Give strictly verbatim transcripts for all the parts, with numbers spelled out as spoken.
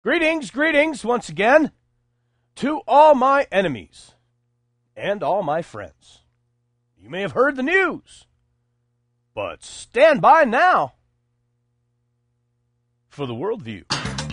Greetings, greetings once again to all my enemies and all my friends. You may have heard the news, but stand by now for the worldview.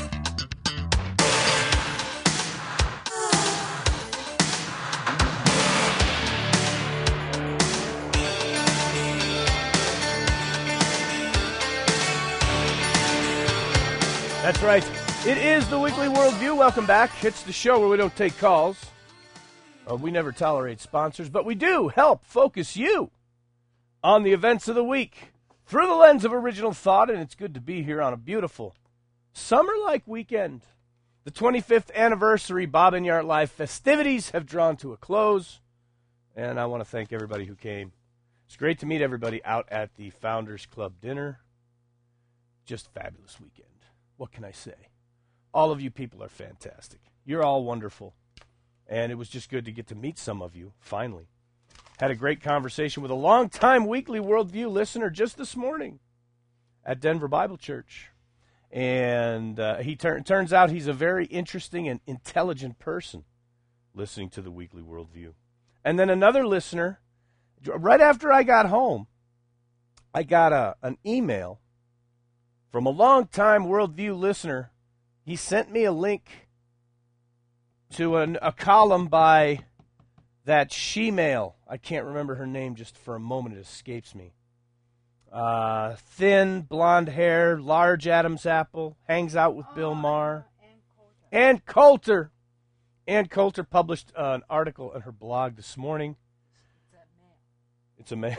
That's right. It is the Weekly Worldview. Welcome back. It's the show where we don't take calls. Uh, we never tolerate sponsors, but we do help focus you on the events of the week through the lens of original thought, and it's good to be here on a beautiful summer-like weekend. The twenty-fifth anniversary Bob Enyart Live festivities have drawn to a close, and I want to thank everybody who came. It's great to meet everybody out at the Founders Club dinner. Just fabulous weekend. What can I say? All of you people are fantastic. You're all wonderful. And it was just good to get to meet some of you, finally. Had a great conversation with a longtime Weekly Worldview listener just this morning at Denver Bible Church. And uh, he tur- turns out he's a very interesting and intelligent person listening to the Weekly Worldview. And then another listener, right after I got home, I got a, an email from a longtime Worldview listener. He sent me a link to an, a column by that she-male. I can't remember her name just for a moment. It escapes me. Uh, thin, blonde hair, large Adam's apple, hangs out with oh, Bill Maher. Ann Coulter. Ann Coulter published uh, an article on her blog this morning. It's a male.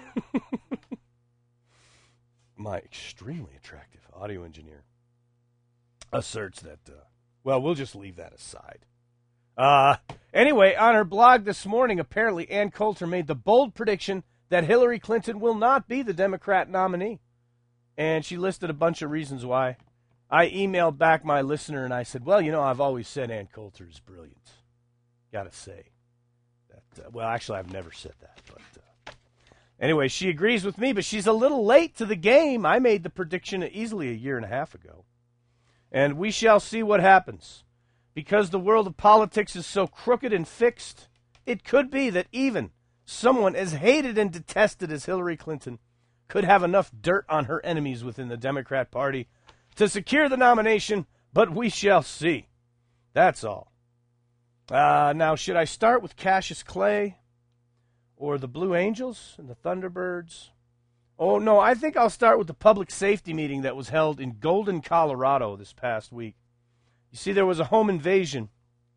My extremely attractive audio engineer asserts that, uh, well, we'll just leave that aside. Uh, anyway, on her blog this morning, apparently Ann Coulter made the bold prediction that Hillary Clinton will not be the Democrat nominee. And she listed a bunch of reasons why. I emailed back my listener and I said, well, you know, I've always said Ann Coulter is brilliant. Gotta say. that. Uh, well, actually, I've never said that, but... Uh, Anyway, she agrees with me, but she's a little late to the game. I made the prediction easily a year and a half ago. And we shall see what happens. Because the world of politics is so crooked and fixed, it could be that even someone as hated and detested as Hillary Clinton could have enough dirt on her enemies within the Democrat Party to secure the nomination, but we shall see. That's all. Uh, now, should I start with Cassius Clay? Or the Blue Angels and the Thunderbirds? Oh, no, I think I'll start with the public safety meeting that was held in Golden, Colorado this past week. You see, there was a home invasion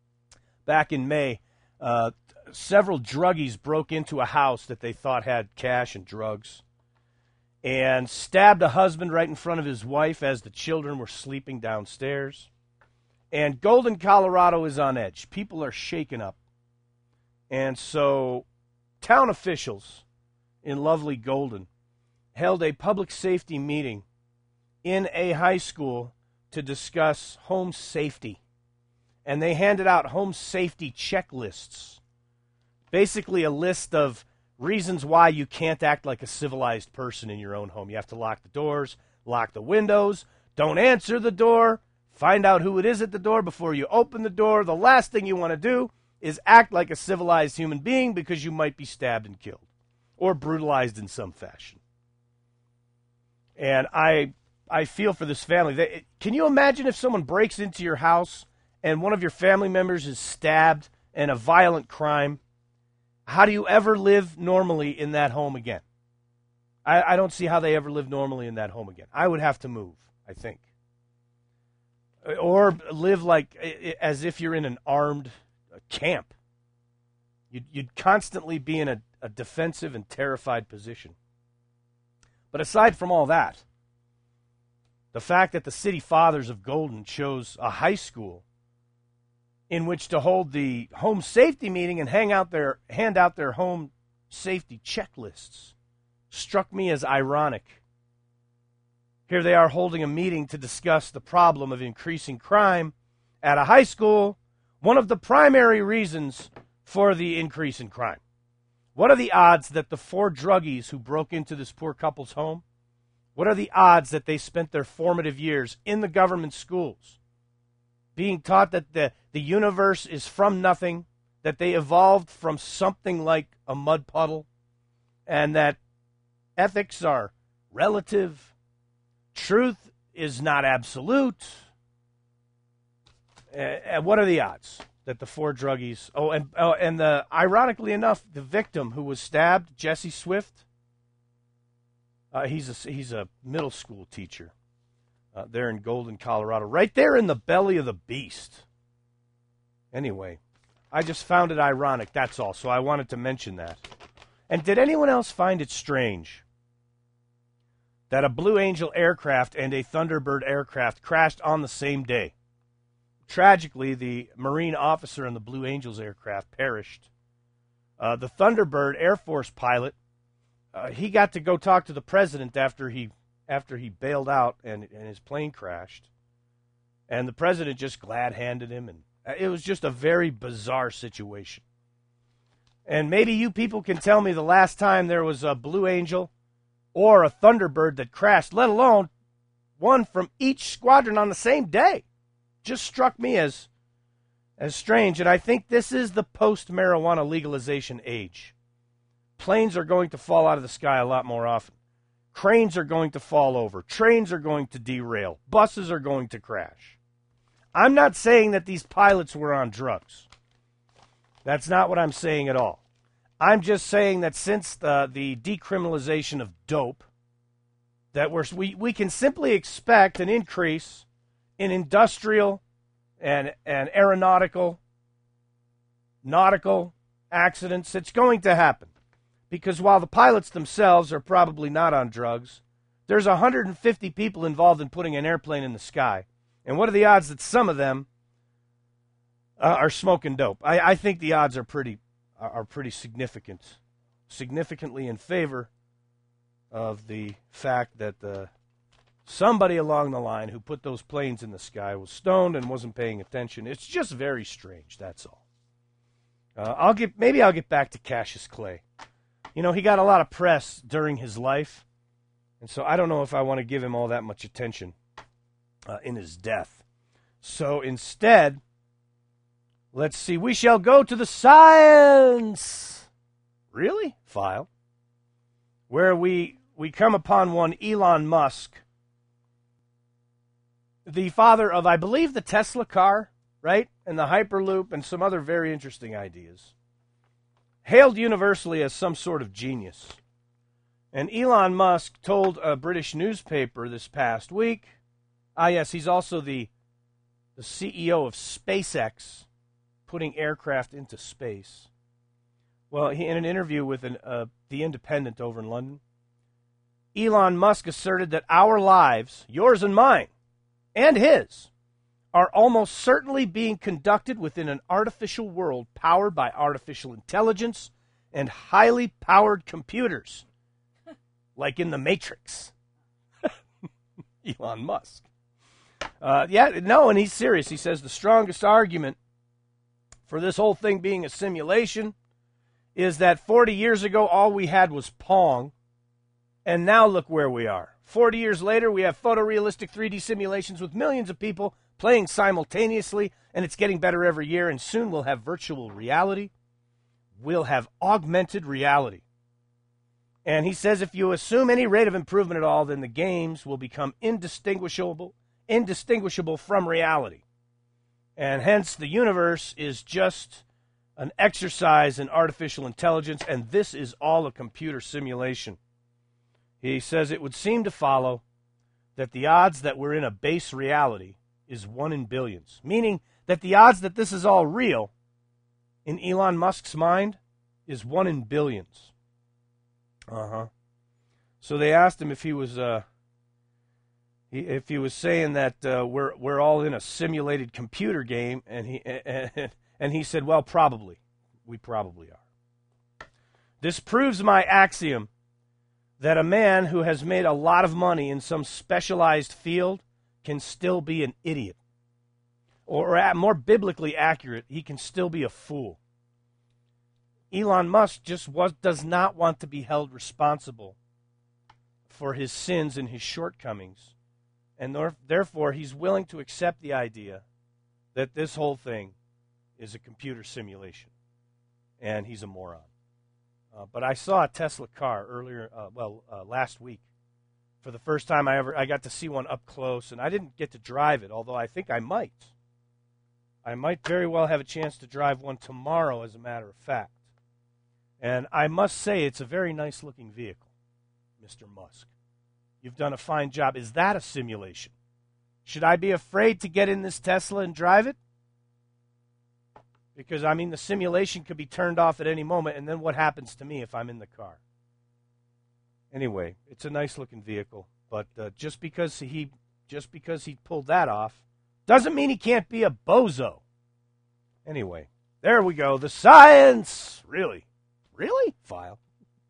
back in May. Uh, several druggies broke into a house that they thought had cash and drugs and stabbed a husband right in front of his wife as the children were sleeping downstairs. And Golden, Colorado is on edge. People are shaken up. And so... town officials in lovely Golden held a public safety meeting in a high school to discuss home safety. And they handed out home safety checklists. Basically a list of reasons why you can't act like a civilized person in your own home. You have to lock the doors, lock the windows, don't answer the door, find out who it is at the door before you open the door. The last thing you want to do is act like a civilized human being because you might be stabbed and killed or brutalized in some fashion. And I I feel for this family. They, can you imagine if someone breaks into your house and one of your family members is stabbed in a violent crime? How do you ever live normally in that home again? I, I don't see how they ever live normally in that home again. I would have to move, I think. Or live like as if you're in an armed camp. You'd, you'd constantly be in a, a defensive and terrified position. But aside from all that, the fact that the city fathers of Golden chose a high school in which to hold the home safety meeting and hang out their, hand out their home safety checklists struck me as ironic. Here they are holding a meeting to discuss the problem of increasing crime at a high school, one of the primary reasons for the increase in crime. What are the odds that the four druggies who broke into this poor couple's home, what are the odds that they spent their formative years in the government schools? being taught that the, the universe is from nothing, that they evolved from something like a mud puddle, and that ethics are relative, truth is not absolute. Uh, what are the odds that the four druggies? Oh, and oh, and the ironically enough, the victim who was stabbed, Jesse Swift. Uh, he's a he's a middle school teacher uh, there in Golden, Colorado, right there in the belly of the beast. Anyway, I just found it ironic. That's all. So I wanted to mention that. And did anyone else find it strange that a Blue Angel aircraft and a Thunderbird aircraft crashed on the same day? Tragically, the Marine officer in the Blue Angels aircraft perished. Uh, the Thunderbird Air Force pilot, uh, he got to go talk to the president after he after he bailed out and, and his plane crashed. And the president just glad-handed him, and it was just a very bizarre situation. And maybe you people can tell me the last time there was a Blue Angel or a Thunderbird that crashed, let alone one from each squadron on the same day. Just struck me as as strange, and I think this is the post-marijuana legalization age. Planes are going to fall out of the sky a lot more often. Cranes are going to fall over. Trains are going to derail. Buses are going to crash. I'm not saying that these pilots were on drugs. That's not what I'm saying at all. I'm just saying that since the, the decriminalization of dope, that we're, we, we can simply expect an increase in industrial and, and aeronautical, nautical accidents. It's going to happen. Because while the pilots themselves are probably not on drugs, there's one hundred fifty people involved in putting an airplane in the sky. And what are the odds that some of them uh, are smoking dope? I, I think the odds are pretty are pretty significant, significantly in favor of the fact that the somebody along the line who put those planes in the sky was stoned and wasn't paying attention. It's just very strange, that's all. Uh, I'll get maybe I'll get back to Cassius Clay. You know, he got a lot of press during his life, and so I don't know if I want to give him all that much attention uh, in his death. So instead, let's see, we shall go to the science, really, file, where we, we come upon one Elon Musk, the father of, I believe, the Tesla car, right, and the Hyperloop, and some other very interesting ideas. Hailed universally as some sort of genius. And Elon Musk told a British newspaper this past week, ah yes, he's also the, the C E O of SpaceX, putting aircraft into space. Well, he, in an interview with an, uh, The Independent over in London, Elon Musk asserted that our lives, yours and mine, and his, are almost certainly being conducted within an artificial world powered by artificial intelligence and highly powered computers, like in the Matrix. Elon Musk. Uh, yeah, no, and he's serious. He says the strongest argument for this whole thing being a simulation is that forty years ago all we had was Pong, and now look where we are. forty years later, we have photorealistic three D simulations with millions of people playing simultaneously, and it's getting better every year, and soon we'll have virtual reality. We'll have augmented reality. And he says if you assume any rate of improvement at all, then the games will become indistinguishable, indistinguishable from reality. And hence the universe is just an exercise in artificial intelligence, and this is all a computer simulation. He says it would seem to follow that the odds that we're in a base reality is one in billions, meaning that the odds that this is all real, in Elon Musk's mind, is one in billions. Uh-huh. So they asked him if he was, uh, he, if he was saying that uh, we're we're all in a simulated computer game, and he and, and he said, well, probably, we probably are. This proves my axiom that a man who has made a lot of money in some specialized field can still be an idiot. Or, or more biblically accurate, he can still be a fool. Elon Musk just was, does not want to be held responsible for his sins and his shortcomings. And therefore, he's willing to accept the idea that this whole thing is a computer simulation, and he's a moron. Uh, but I saw a Tesla car earlier, uh, well, uh, last week. For the first time I ever, I got to see one up close, and I didn't get to drive it, although I think I might. I might very well have a chance to drive one tomorrow, as a matter of fact. And I must say, it's a very nice-looking vehicle, Mister Musk. You've done a fine job. Is that a simulation? Should I be afraid to get in this Tesla and drive it? Because, I mean, the simulation could be turned off at any moment, and then what happens to me if I'm in the car? Anyway, it's a nice-looking vehicle, but uh, just because he just because he pulled that off doesn't mean he can't be a bozo. Anyway, there we go. The science! Really? Really? File.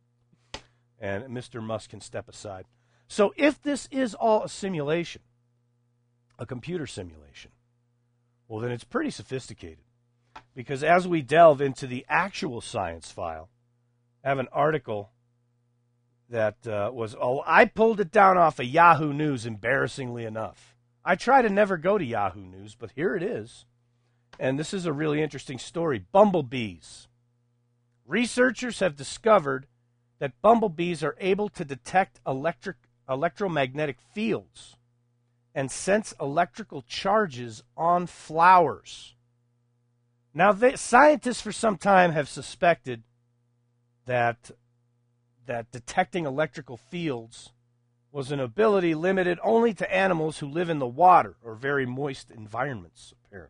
And Mister Musk can step aside. So if this is all a simulation, a computer simulation, well, then it's pretty sophisticated. Because as we delve into the actual science file, I have an article that uh, was, oh, I pulled it down off of Yahoo News, embarrassingly enough. I try to never go to Yahoo News, but here it is. And this is a really interesting story. Bumblebees. Researchers have discovered that bumblebees are able to detect electric electromagnetic fields and sense electrical charges on flowers. Now, they, scientists for some time have suspected that that detecting electrical fields was an ability limited only to animals who live in the water or very moist environments, apparently.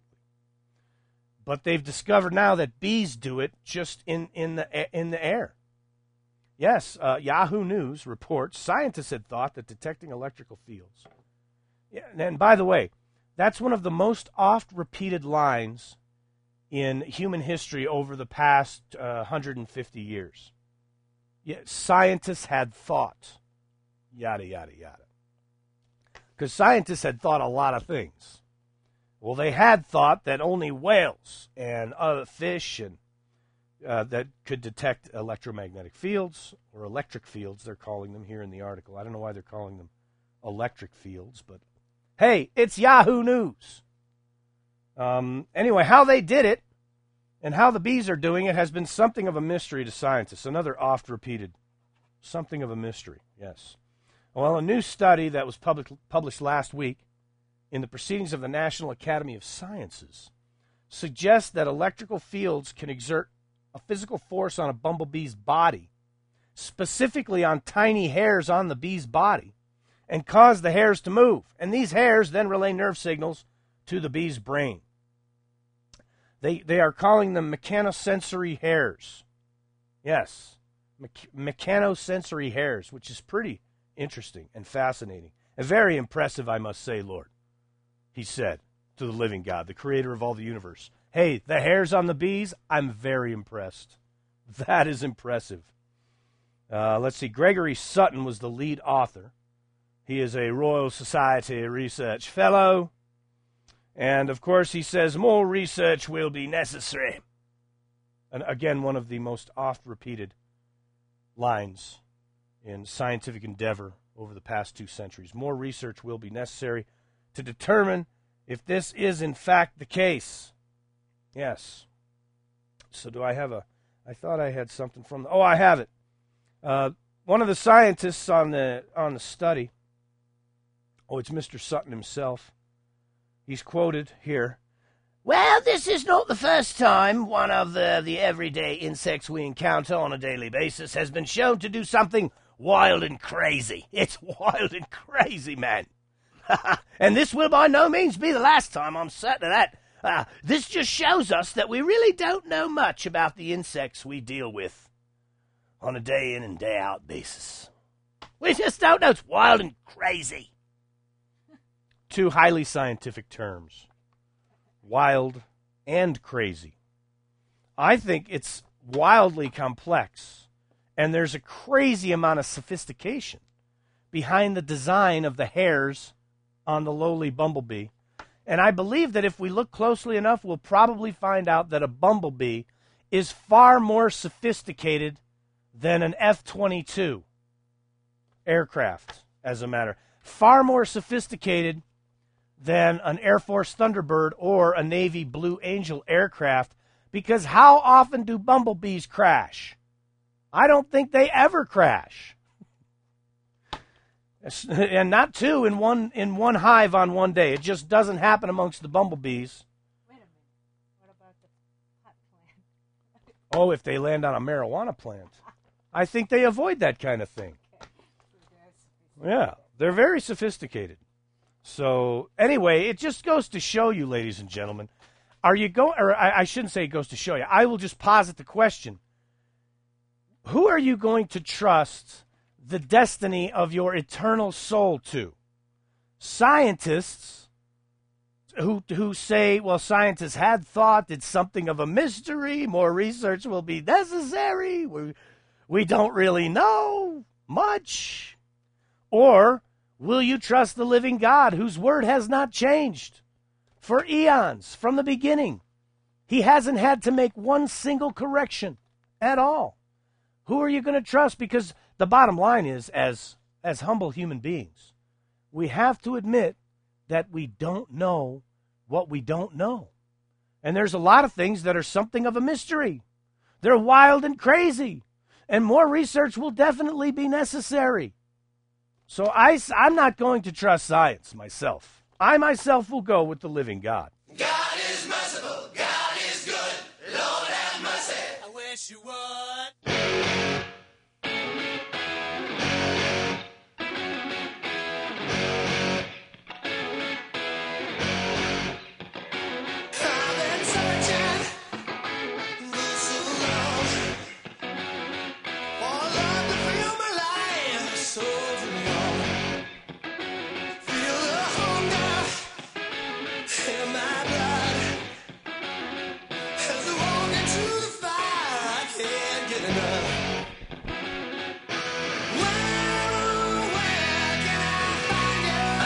But they've discovered now that bees do it just in, in, the, in the air. Yes, uh, Yahoo News reports scientists had thought that detecting electrical fields. Yeah, and by the way, that's one of the most oft-repeated lines in human history over the past uh, one hundred fifty years. Yeah, scientists had thought, yada, yada, yada. Because scientists had thought a lot of things. Well, they had thought that only whales and other fish and uh, that could detect electromagnetic fields, or electric fields, they're calling them here in the article. I don't know why they're calling them electric fields, but hey, it's Yahoo News. Um, anyway, how they did it and how the bees are doing it has been something of a mystery to scientists. Another oft-repeated, something of a mystery, yes. Well, a new study that was public, published last week in the Proceedings of the National Academy of Sciences suggests that electrical fields can exert a physical force on a bumblebee's body, specifically on tiny hairs on the bee's body, and cause the hairs to move. And these hairs then relay nerve signals to the bee's brain. They they are calling them mechanosensory hairs. Yes, me- mechanosensory hairs, which is pretty interesting and fascinating. And very impressive, I must say, Lord, he said to the living God, the creator of all the universe. Hey, the hairs on the bees, I'm very impressed. That is impressive. Uh, let's see, Gregory Sutton was the lead author. He is a Royal Society Research Fellow. And, of course, he says more research will be necessary. And again, one of the most oft-repeated lines in scientific endeavor over the past two centuries. More research will be necessary to determine if this is, in fact, the case. Yes. So do I have a... I thought I had something from... The, oh, I have it. Uh, one of the scientists on the on the study... Oh, it's Mister Sutton himself. He's quoted here. Well, this is not the first time one of the, the everyday insects we encounter on a daily basis has been shown to do something wild and crazy. It's wild and crazy, man. And this will by no means be the last time, I'm certain of that. Uh, this just shows us that we really don't know much about the insects we deal with on a day in and day out basis. We just don't know. It's wild and crazy. Two highly scientific terms, wild and crazy. I think it's wildly complex, and there's a crazy amount of sophistication behind the design of the hairs on the lowly bumblebee. And I believe that if we look closely enough, we'll probably find out that a bumblebee is far more sophisticated than an F twenty-two aircraft, as a matter. Far more sophisticated than an Air Force Thunderbird or a Navy Blue Angel aircraft, because how often do bumblebees crash? I don't think they ever crash. And not two in one in one hive on one day. It just doesn't happen amongst the bumblebees. Wait a minute. What about the pot plant? Oh, if they land on a marijuana plant. I think they avoid that kind of thing. Yeah, they're very sophisticated. So, anyway, it just goes to show you, ladies and gentlemen, are you going, or I, I shouldn't say it goes to show you, I will just posit the question. Who are you going to trust the destiny of your eternal soul to? Scientists who who say, well, scientists had thought, it's something of a mystery, more research will be necessary, we, we don't really know much. Or will you trust the living God whose word has not changed for eons from the beginning? He hasn't had to make one single correction at all. Who are you going to trust? Because the bottom line is, as as humble human beings, we have to admit that we don't know what we don't know. And there's a lot of things that are something of a mystery. They're wild and crazy. And more research will definitely be necessary. So I, I'm not going to trust science myself. I myself will go with the living God. God is merciful. God is good. Lord have mercy. I wish you would. I've been searching so long for love to fill my life so long. Feel the hunger in my blood as I walk into the fire. I can't get enough. Where, where can I find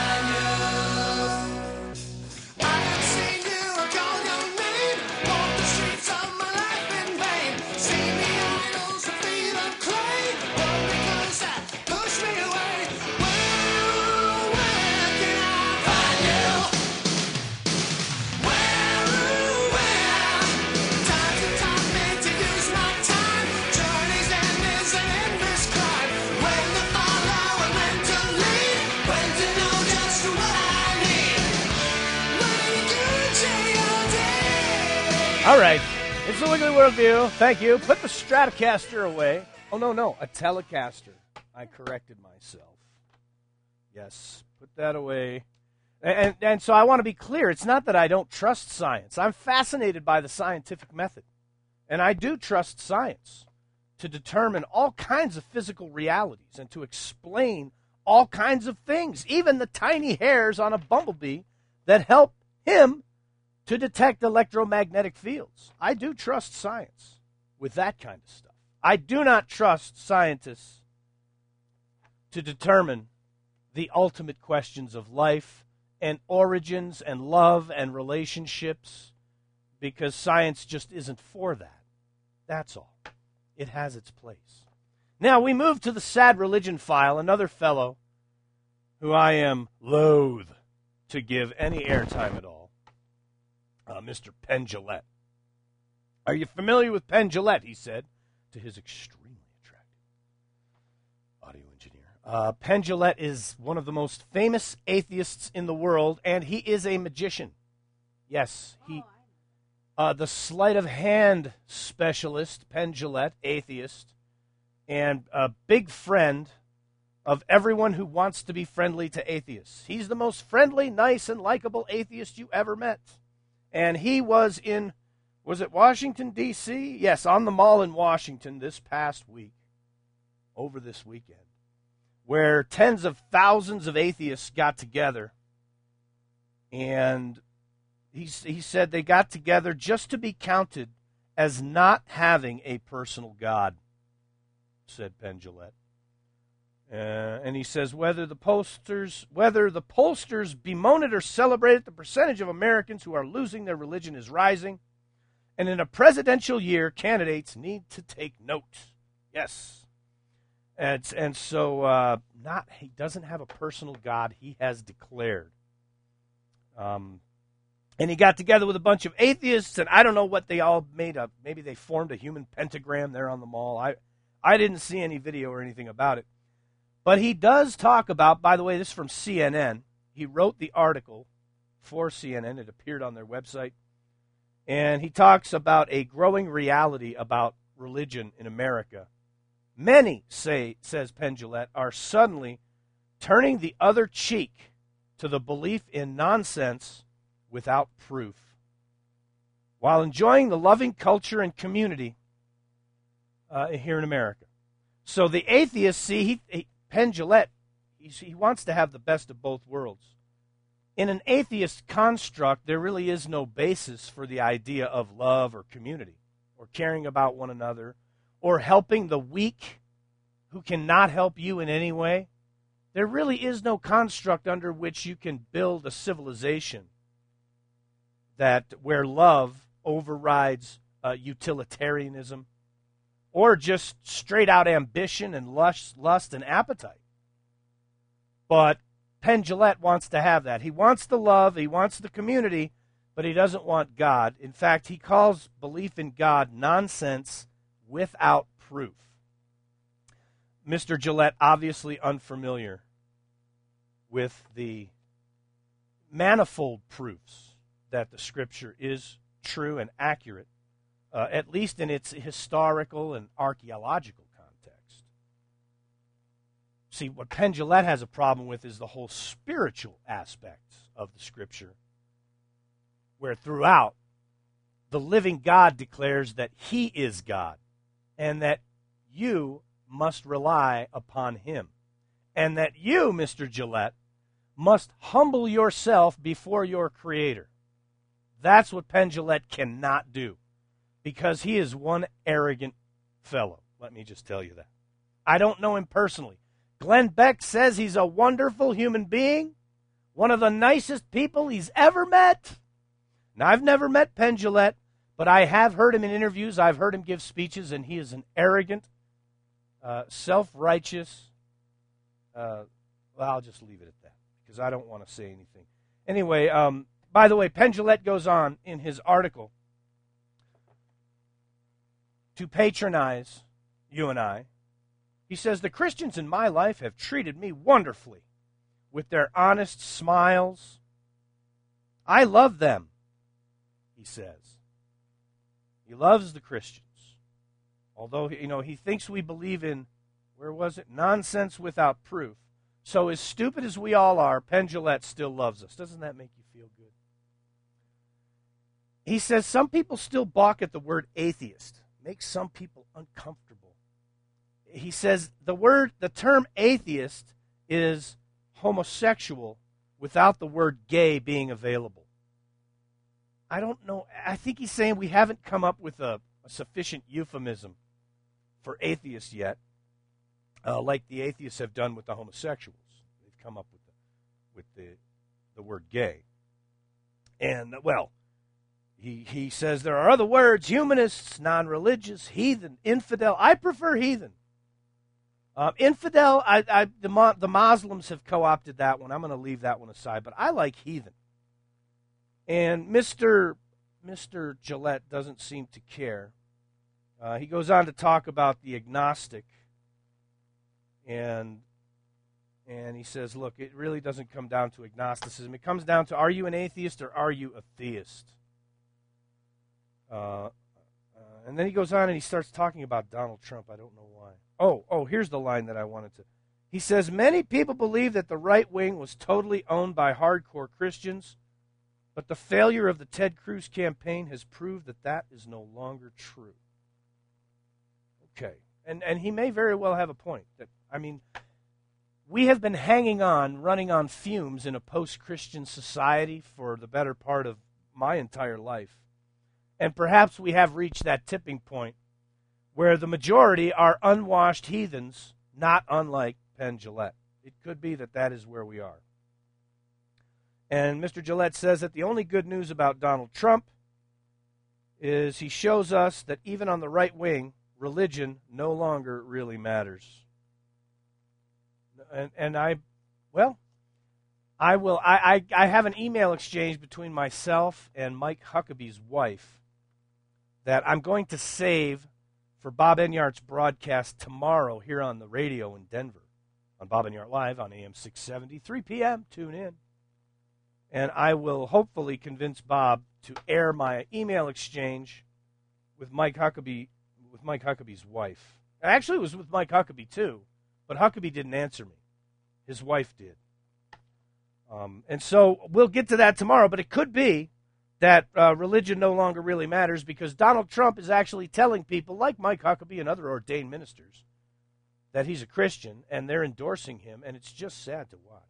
you? I have seen you, I call your name. Walk the streets of my life in vain. See me idols of feet of clay, but because that push me away. Where, where can I find you? Where, where? Time to taught me to use my time. Journey's end is an endless climb. When to follow and when to lead. When to know just what I need. When you change your day. All right. It's the Wiggly Worldview. Thank you. Put the Stratocaster away. Oh, no, no. A Telecaster. I corrected myself. Yes. Put that away. And, and, and so I want to be clear. It's not that I don't trust science. I'm fascinated by the scientific method. And I do trust science to determine all kinds of physical realities and to explain all kinds of things, even the tiny hairs on a bumblebee that help him to detect electromagnetic fields. I do trust science with that kind of stuff. I do not trust scientists to determine the ultimate questions of life and origins and love and relationships, because science just isn't for that. That's all. It has its place. Now we move to the Sad Religion File, another fellow who I am loath to give any airtime at all, uh, Mister Penn Jillette. Are you familiar with Penn Jillette, he said, to his extremely attractive audio engineer. Uh, Penn Jillette is one of the most famous atheists in the world, and he is a magician. Yes, he, uh, the sleight of hand specialist, Penn Jillette, atheist, and a big friend of everyone who wants to be friendly to atheists. He's the most friendly, nice, and likable atheist you ever met. And he was in, was it Washington, D C? Yes, on the Mall in Washington this past week, over this weekend, where tens of thousands of atheists got together. And he, he said they got together just to be counted as not having a personal God, said Penn Jillette. Uh, and he says whether the posters, whether the pollsters bemoan it or celebrate it, the percentage of Americans who are losing their religion is rising. And in a presidential year, candidates need to take note. Yes. And, and so uh, not he doesn't have a personal God. He has declared Um, and he got together with a bunch of atheists, and I don't know what they all made up. Maybe they formed a human pentagram there on the mall. I, I didn't see any video or anything about it. But he does talk about, by the way, this is from C N N. He wrote the article for C N N. It appeared on their website. And he talks about a growing reality about religion in America. Many, say, says Penn Jillette, are suddenly turning the other cheek to the belief in nonsense without proof, while enjoying the loving culture and community uh, here in America. So the atheists, see, he, he, Penn Jillette, he, he wants to have the best of both worlds. In an atheist construct, there really is no basis for the idea of love or community, or caring about one another, or helping the weak who cannot help you in any way. There really is no construct under which you can build a civilization that where love overrides uh, utilitarianism, or just straight out ambition and lust, lust and appetite. But Penn Jillette wants to have that. He wants the love, he wants the community, but he doesn't want God. In fact, he calls belief in God nonsense without proof. Mister Jillette, obviously unfamiliar with the manifold proofs that the Scripture is true and accurate, uh, at least in its historical and archaeological context. See, what Penn Jillette has a problem with is the whole spiritual aspects of the Scripture, where throughout the living God declares that He is God and that you must rely upon Him, and that you, Mister Jillette, must humble yourself before your Creator. That's what Penn Jillette cannot do, because he is one arrogant fellow. Let me just tell you that. I don't know him personally. Glenn Beck says he's a wonderful human being, one of the nicest people he's ever met. Now, I've never met Penn Jillette, but I have heard him in interviews. I've heard him give speeches, and he is an arrogant, uh, self-righteous, uh, well, I'll just leave it at that, because I don't want to say anything. Anyway, um, by the way, Penn Jillette goes on in his article to patronize you and I. He says, the Christians in my life have treated me wonderfully with their honest smiles. I love them, he says. He loves the Christians. Although, you know, he thinks we believe in, where was it? Nonsense without proof. So as stupid as we all are, Penn Jillette still loves us. Doesn't that make you feel good? He says some people still balk at the word atheist. Makes some people uncomfortable. He says the word, the term atheist is homosexual without the word gay being available. I don't know. I think he's saying we haven't come up with a, a sufficient euphemism for atheists yet, uh, like the atheists have done with the homosexuals. They've come up with the, with the, the word gay. And, well, he, he says there are other words, humanists, non-religious, heathen, infidel. I prefer heathen. Um, infidel, I, I, the, the Muslims have co-opted that one. I'm going to leave that one aside, but I like heathen. And Mister Mister Jillette doesn't seem to care. Uh, he goes on to talk about the agnostic, and and he says, look, it really doesn't come down to agnosticism. It comes down to, are you an atheist or are you a theist? Uh, uh, and then he goes on and he starts talking about Donald Trump. I don't know why. Oh, oh, here's the line that I wanted to. He says, many people believe that the right wing was totally owned by hardcore Christians, but the failure of the Ted Cruz campaign has proved that that is no longer true. Okay. And and he may very well have a point. That I mean, we have been hanging on, running on fumes in a post-Christian society for the better part of my entire life. And perhaps we have reached that tipping point where the majority are unwashed heathens, not unlike Penn Jillette. It could be that that is where we are. And Mister Jillette says that the only good news about Donald Trump is he shows us that even on the right wing, religion no longer really matters. And, and I, well, I will. I, I, I have an email exchange between myself and Mike Huckabee's wife that I'm going to save for Bob Enyart's broadcast tomorrow here on the radio in Denver on Bob Enyart Live on A M six seventy, three p.m. Tune in. And I will hopefully convince Bob to air my email exchange with Mike Huckabee, with Mike Huckabee's wife. Actually, it was with Mike Huckabee, too, but Huckabee didn't answer me. His wife did. Um, and so we'll get to that tomorrow, but it could be that uh, religion no longer really matters because Donald Trump is actually telling people like Mike Huckabee and other ordained ministers that he's a Christian, and they're endorsing him, and it's just sad to watch.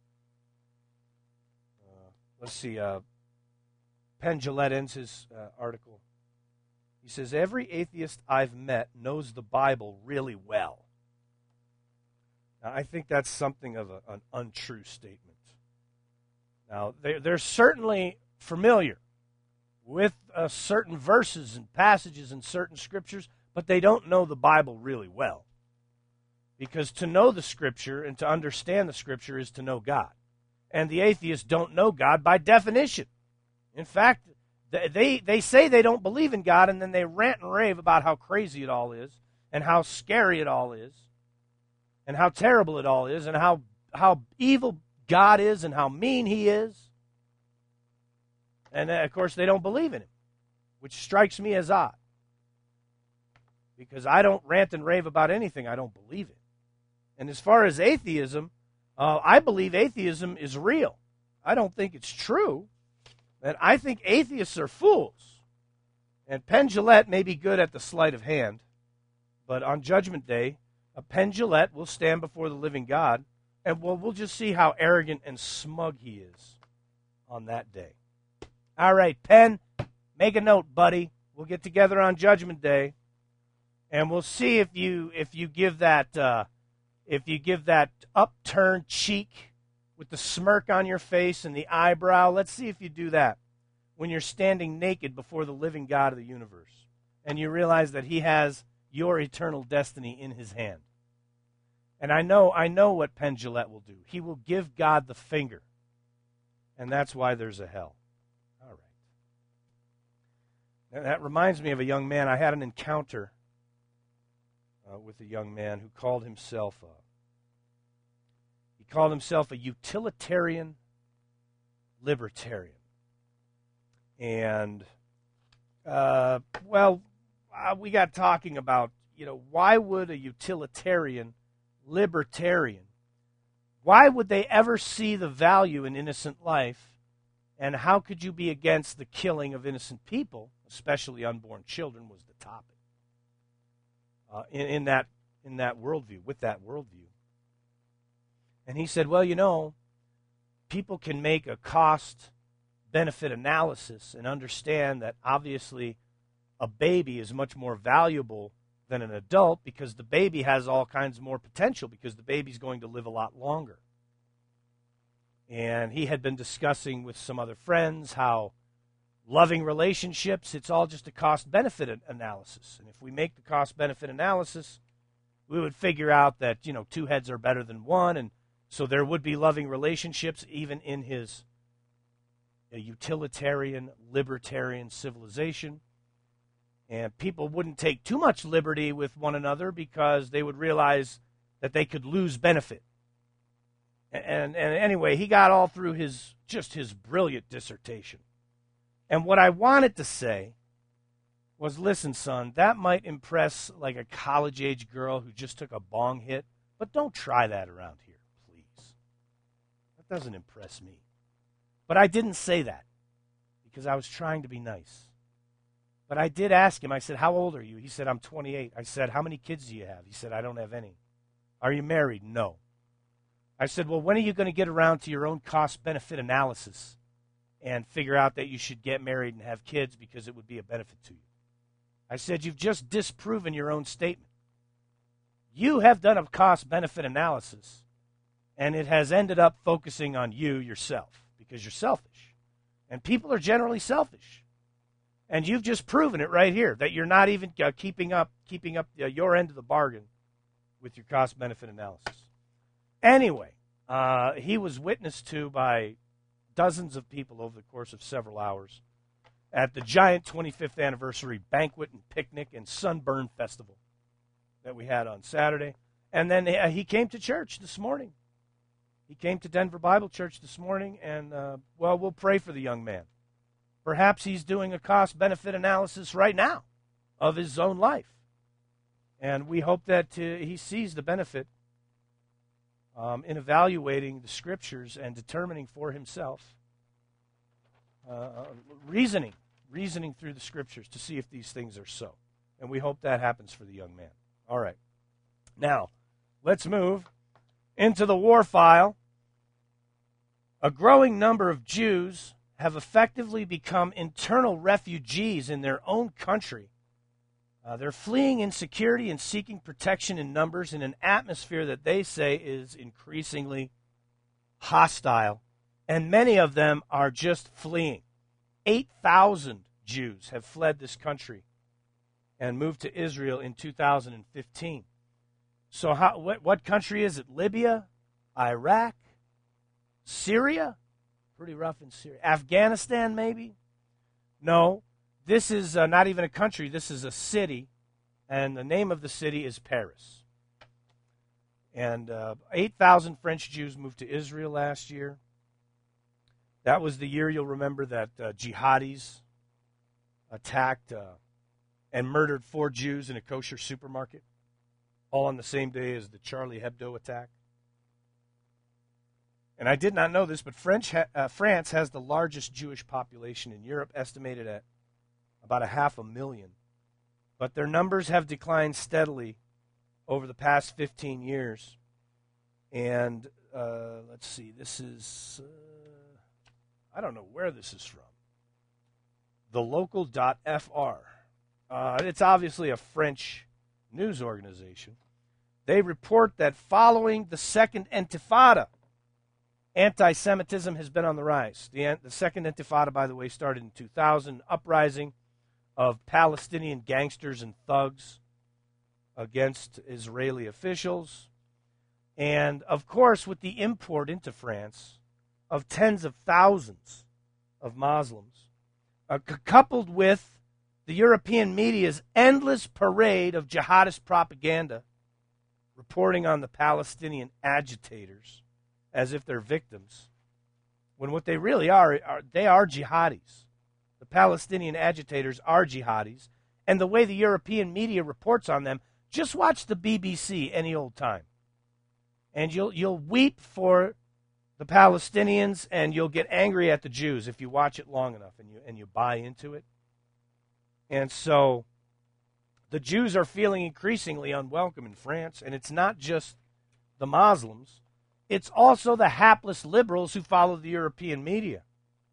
Uh, let's see. Uh, Penn Jillette ends his uh, article. He says, every atheist I've met knows the Bible really well. Now, I think that's something of a, an untrue statement. Now, they're, they're certainly familiar with uh, certain verses and passages in certain scriptures, but they don't know the Bible really well. Because to know the Scripture and to understand the Scripture is to know God. And the atheists don't know God by definition. In fact, they, they say they don't believe in God, and then they rant and rave about how crazy it all is, and how scary it all is, and how terrible it all is, and how, how evil God is, and how mean He is. And, uh, of course, they don't believe in Him, which strikes me as odd. Because I don't rant and rave about anything I don't believe in. And as far as atheism, uh, I believe atheism is real. I don't think it's true. And I think atheists are fools. And Penn Jillette may be good at the sleight of hand, but on Judgment Day, a Penn Jillette will stand before the living God, and we'll, we'll just see how arrogant and smug he is on that day. All right, Penn, make a note, buddy. We'll get together on Judgment Day, and we'll see if you if you give that uh, if you give that upturned cheek with the smirk on your face and the eyebrow. Let's see if you do that when you're standing naked before the living God of the universe, and you realize that He has your eternal destiny in His hand. And I know I know what Penn Jillette will do. He will give God the finger, and that's why there's a hell. All right. That reminds me of a young man. I had an encounter uh, with a young man who called himself a, he called himself a utilitarian libertarian. And, uh, well, uh, we got talking about, you know, why would a utilitarian libertarian, why would they ever see the value in innocent life? And how could you be against the killing of innocent people, especially unborn children, was the topic uh, in, in that in that worldview, with that worldview. And he said, well, you know, people can make a cost-benefit analysis and understand that obviously a baby is much more valuable than an adult because the baby has all kinds more potential because the baby's going to live a lot longer. And he had been discussing with some other friends how loving relationships, it's all just a cost-benefit analysis. And if we make the cost-benefit analysis, we would figure out that, you know, two heads are better than one, and so there would be loving relationships even in his a utilitarian, libertarian civilization. And people wouldn't take too much liberty with one another because they would realize that they could lose benefit. And, and anyway, he got all through his just his brilliant dissertation. And what I wanted to say was, listen, son, that might impress like a college-age girl who just took a bong hit, but don't try that around here, please. That doesn't impress me. But I didn't say that because I was trying to be nice. But I did ask him, I said, how old are you? He said, I'm twenty-eight. I said, how many kids do you have? He said, I don't have any. Are you married? No. I said, well, when are you going to get around to your own cost-benefit analysis and figure out that you should get married and have kids because it would be a benefit to you? I said, you've just disproven your own statement. You have done a cost-benefit analysis, and it has ended up focusing on you yourself because you're selfish. And people are generally selfish. And you've just proven it right here, that you're not even uh, keeping up keeping up uh, your end of the bargain with your cost-benefit analysis. Anyway, Uh, he was witnessed to by dozens of people over the course of several hours at the giant twenty-fifth anniversary banquet and picnic and sunburn festival that we had on Saturday. And then uh, he came to church this morning. He came to Denver Bible Church this morning, and, uh, well, we'll pray for the young man. Perhaps he's doing a cost-benefit analysis right now of his own life. And we hope that uh, he sees the benefit um, in evaluating the Scriptures and determining for himself, uh, reasoning, reasoning through the Scriptures to see if these things are so. And we hope that happens for the young man. All right. Now, let's move into the war file. A growing number of Jews have effectively become internal refugees in their own country. Uh, they're fleeing insecurity and seeking protection in numbers in an atmosphere that they say is increasingly hostile. And many of them are just fleeing. eight thousand Jews have fled this country and moved to Israel in two thousand fifteen. So how, what, what country is it? Libya? Iraq? Syria? Pretty rough in Syria. Afghanistan, maybe? No. This is uh, not even a country. This is a city, and the name of the city is Paris. And uh, eight thousand French Jews moved to Israel last year. That was the year, you'll remember, that uh, jihadis attacked uh, and murdered four Jews in a kosher supermarket, all on the same day as the Charlie Hebdo attack. And I did not know this, but French ha- uh, France has the largest Jewish population in Europe, estimated at about a half a million. But their numbers have declined steadily over the past fifteen years. And uh, let's see, this is, uh, I don't know where this is from. The local dot F R. Uh, it's obviously a French news organization. They report that following the Second Intifada, anti-Semitism has been on the rise. The, the Second Intifada, by the way, started in two thousand, uprising of Palestinian gangsters and thugs against Israeli officials. And, of course, with the import into France of tens of thousands of Muslims, uh, c- coupled with the European media's endless parade of jihadist propaganda reporting on the Palestinian agitators as if they're victims, when what they really are, are they are jihadis. The Palestinian agitators are jihadis, and the way the European media reports on them, just watch the B B C any old time, and you'll you'll weep for the Palestinians, and you'll get angry at the Jews if you watch it long enough and you and you buy into it. And so the Jews are feeling increasingly unwelcome in France, and it's not just the Muslims. It's also the hapless liberals who follow the European media.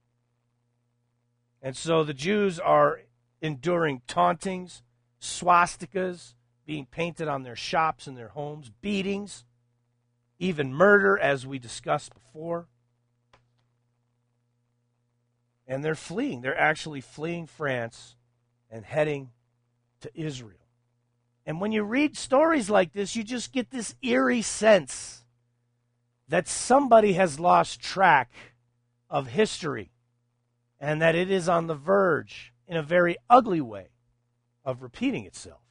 And so the Jews are enduring tauntings, swastikas being painted on their shops and their homes, beatings, even murder, as we discussed before. And they're fleeing. They're actually fleeing France and heading to Israel. And when you read stories like this, you just get this eerie sense that somebody has lost track of history and that it is on the verge, in a very ugly way, of repeating itself.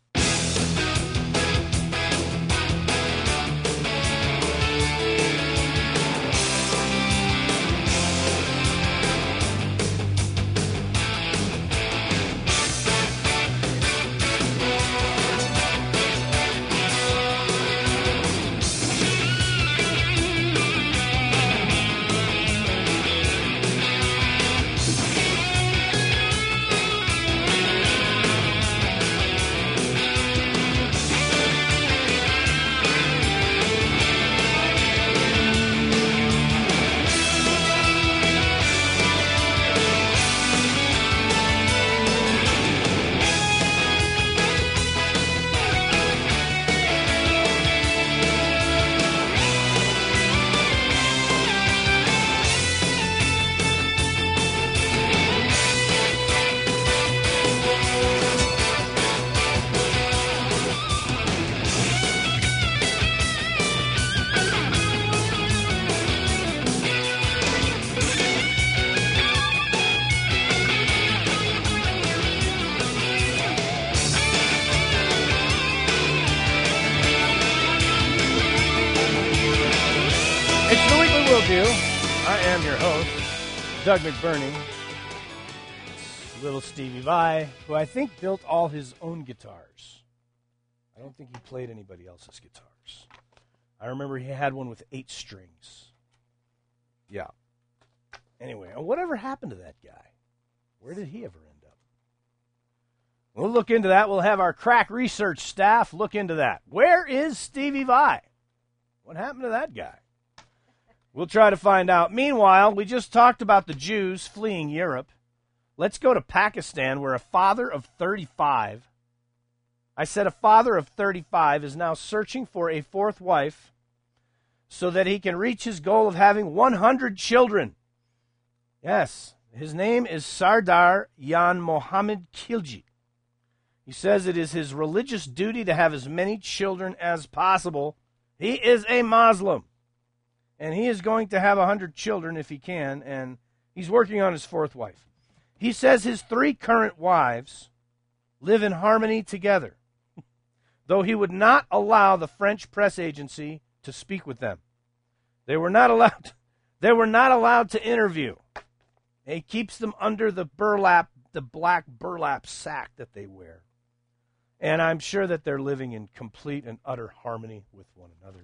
you. I am your host, Doug McBurney. It's little Stevie Vai, who I think built all his own guitars. I don't think he played anybody else's guitars. I remember he had one with eight strings. Yeah. Anyway, whatever happened to that guy? Where did he ever end up? We'll look into that. We'll have our crack research staff look into that. Where is Stevie Vai? What happened to that guy? We'll try to find out. Meanwhile, we just talked about the Jews fleeing Europe. Let's go to Pakistan, where a father of thirty-five, I said a father of thirty-five, is now searching for a fourth wife so that he can reach his goal of having one hundred children. Yes, his name is Sardar Jan Mohammed Khilji. He says it is his religious duty to have as many children as possible. He is a Muslim, and he is going to have one hundred children if he can, and he's working on his fourth wife. He says his three current wives live in harmony together, though he would not allow the French press agency to speak with them. They were not allowed to, they were not allowed to interview. He keeps them under the burlap, the black burlap sack that they wear. And I'm sure that they're living in complete and utter harmony with one another.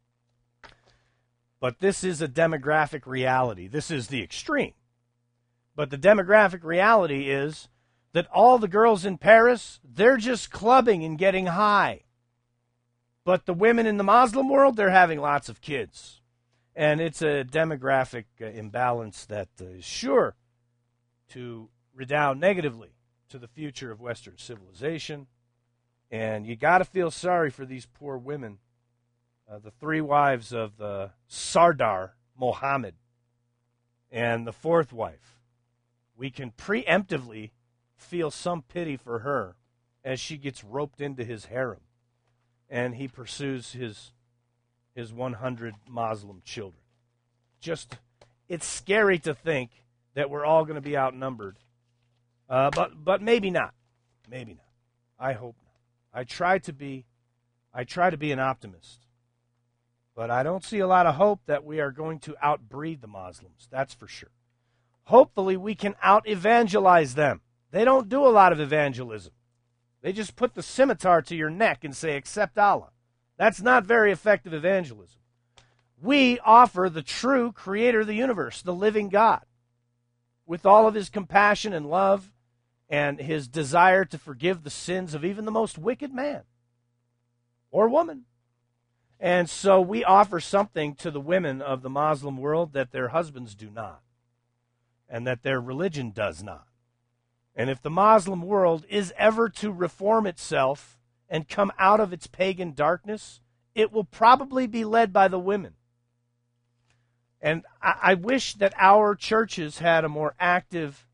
But this is a demographic reality. This is the extreme. But the demographic reality is that all the girls in Paris, they're just clubbing and getting high. But the women in the Muslim world, they're having lots of kids. And it's a demographic uh, imbalance that uh, is sure to redound negatively to the future of Western civilization. And you got to feel sorry for these poor women, uh, the three wives of the Sardar Mohammed, and the fourth wife. We can preemptively feel some pity for her as she gets roped into his harem, and he pursues his his one hundred Muslim children. Just, it's scary to think that we're all going to be outnumbered, uh, but but maybe not, maybe not. I hope not. I try to be, I try to be an optimist, but I don't see a lot of hope that we are going to outbreed the Muslims. That's for sure. Hopefully, we can out-evangelize them. They don't do a lot of evangelism. They just put the scimitar to your neck and say, accept Allah. That's not very effective evangelism. We offer the true creator of the universe, the living God, with all of his compassion and love and his desire to forgive the sins of even the most wicked man or woman. And so we offer something to the women of the Muslim world that their husbands do not, and that their religion does not. And if the Muslim world is ever to reform itself and come out of its pagan darkness, it will probably be led by the women. And I, I wish that our churches had a more active,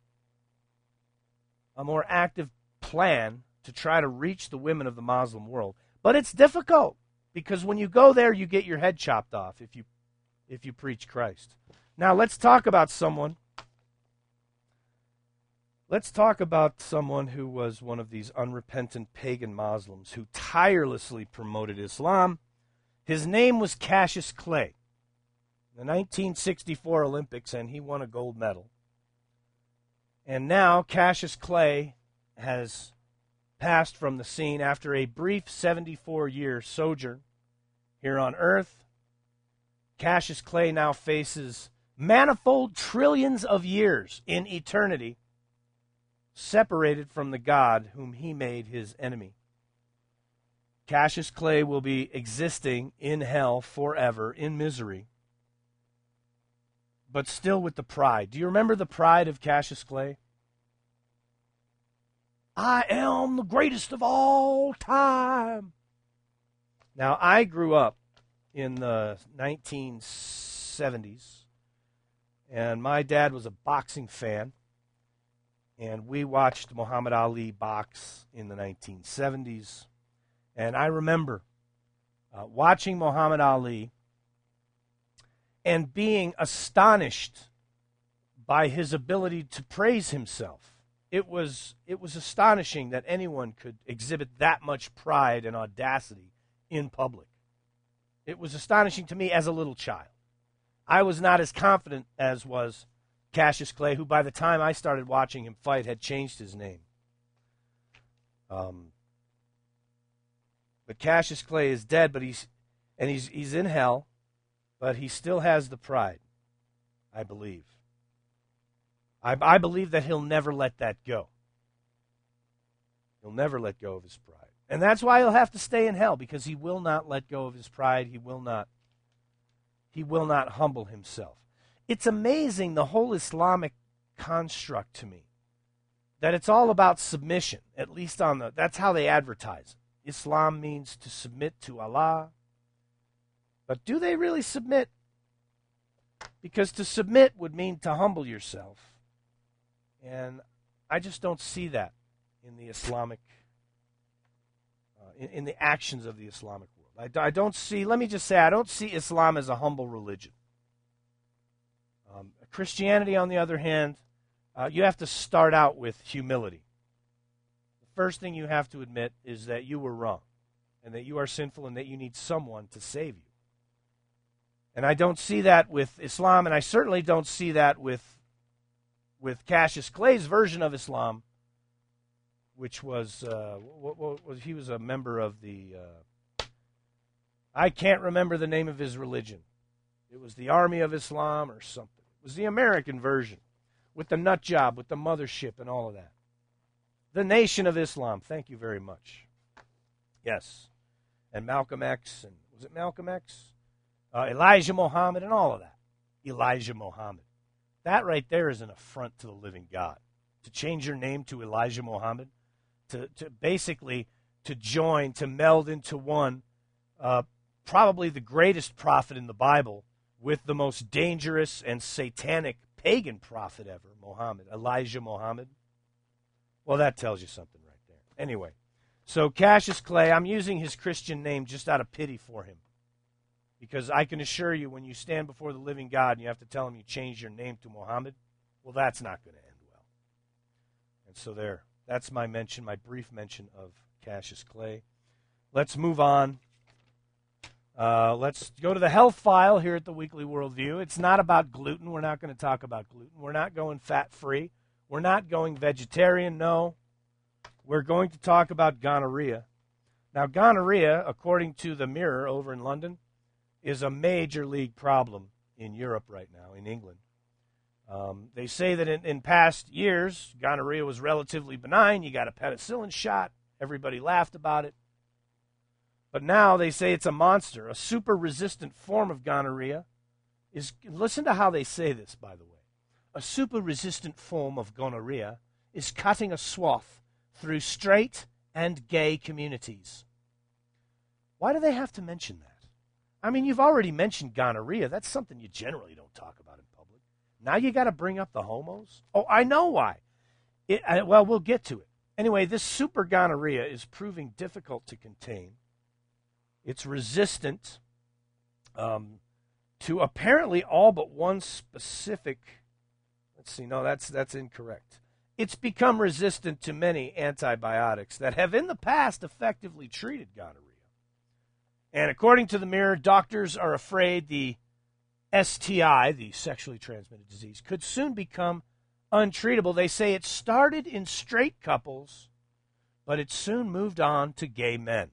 a more active plan to try to reach the women of the Muslim world. But it's difficult, because when you go there, you get your head chopped off if you if you preach Christ. Now let's talk about someone Let's talk about someone who was one of these unrepentant pagan Muslims who tirelessly promoted Islam. His name was Cassius Clay. The nineteen sixty-four Olympics, and he won a gold medal. And now Cassius Clay has passed from the scene after a brief seventy-four-year sojourn here on earth. Cassius Clay now faces manifold trillions of years in eternity, separated from the God whom he made his enemy. Cassius Clay will be existing in hell forever in misery, but still with the pride. Do you remember the pride of Cassius Clay? I am the greatest of all time. Now, I grew up in the nineteen seventies, and my dad was a boxing fan. And we watched Muhammad Ali box in the nineteen seventies. And I remember uh, watching Muhammad Ali and being astonished by his ability to praise himself. It was, it was astonishing that anyone could exhibit that much pride and audacity in public. It was astonishing to me as a little child. I was not as confident as was Cassius Clay, who by the time I started watching him fight had changed his name. Um, but Cassius Clay is dead, but he's and he's he's in hell, but he still has the pride, I believe. I, I believe that he'll never let that go. He'll never let go of his pride. And that's why he'll have to stay in hell, because he will not let go of his pride. He will not, he will not humble himself. It's amazing, the whole Islamic construct to me, that it's all about submission, at least on the, that's how they advertise it. Islam means to submit to Allah. But do they really submit? Because to submit would mean to humble yourself. And I just don't see that in the Islamic, uh, in, in the actions of the Islamic world. I, I don't see, let me just say, I don't see Islam as a humble religion. Um, Christianity, on the other hand, uh, you have to start out with humility. The first thing you have to admit is that you were wrong, and that you are sinful, and that you need someone to save you. And I don't see that with Islam, and I certainly don't see that with with Cassius Clay's version of Islam, which was, uh, what, what was he was a member of the, uh, I can't remember the name of his religion. It was the Army of Islam or something. It was the American version, with the nut job, with the mothership and all of that. The Nation of Islam, thank you very much. Yes. And Malcolm X, and was it Malcolm X? Uh, Elijah Muhammad and all of that. Elijah Muhammad. That right there is an affront to the living God. To change your name to Elijah Muhammad, to, to basically to join, to meld into one, uh, probably the greatest prophet in the Bible with the most dangerous and satanic pagan prophet ever, Muhammad, Elijah Muhammad. Well, that tells you something right there. Anyway, so Cassius Clay, I'm using his Christian name just out of pity for him. Because I can assure you, when you stand before the living God and you have to tell him you changed your name to Muhammad, well, that's not going to end well. And so there, that's my mention, my brief mention of Cassius Clay. Let's move on. Uh, let's go to the health file here at the Weekly Worldview. It's not about gluten. We're not going to talk about gluten. We're not going fat-free. We're not going vegetarian, no. We're going to talk about gonorrhea. Now, gonorrhea, according to the Mirror over in London, is a major league problem in Europe right now, in England. Um, they say that in, in past years, gonorrhea was relatively benign. You got a penicillin shot. Everybody laughed about it. But now they say it's a monster. A super-resistant form of gonorrhea is, listen to how they say this, by the way. A super-resistant form of gonorrhea is cutting a swath through straight and gay communities. Why do they have to mention that? I mean, you've already mentioned gonorrhea. That's something you generally don't talk about in public. Now you got to bring up the homos? Oh, I know why. It, I, well, we'll get to it. Anyway, this super gonorrhea is proving difficult to contain. It's resistant um, to apparently all but one specific. Let's see. No, that's that's incorrect. It's become resistant to many antibiotics that have in the past effectively treated gonorrhea. And according to the Mirror, doctors are afraid the S T I, the sexually transmitted disease, could soon become untreatable. They say it started in straight couples, but it soon moved on to gay men.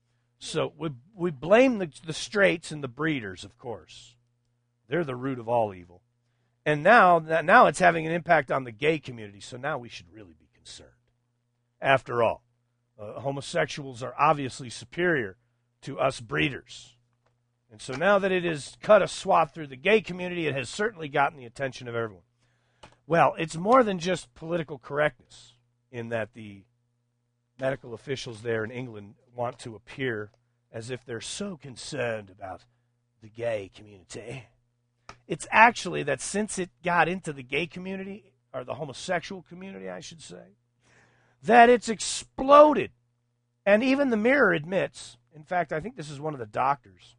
So we, we blame the, the straights and the breeders, of course. They're the root of all evil. And now, now it's having an impact on the gay community, so now we should really be concerned. After all, uh, homosexuals are obviously superior to us breeders. And so now that it has cut a swath through the gay community, it has certainly gotten the attention of everyone. Well, it's more than just political correctness in that the medical officials there in England want to appear as if they're so concerned about the gay community. It's actually that since it got into the gay community, or the homosexual community, I should say, that it's exploded. And even the Mirror admits, in fact, I think this is one of the doctors,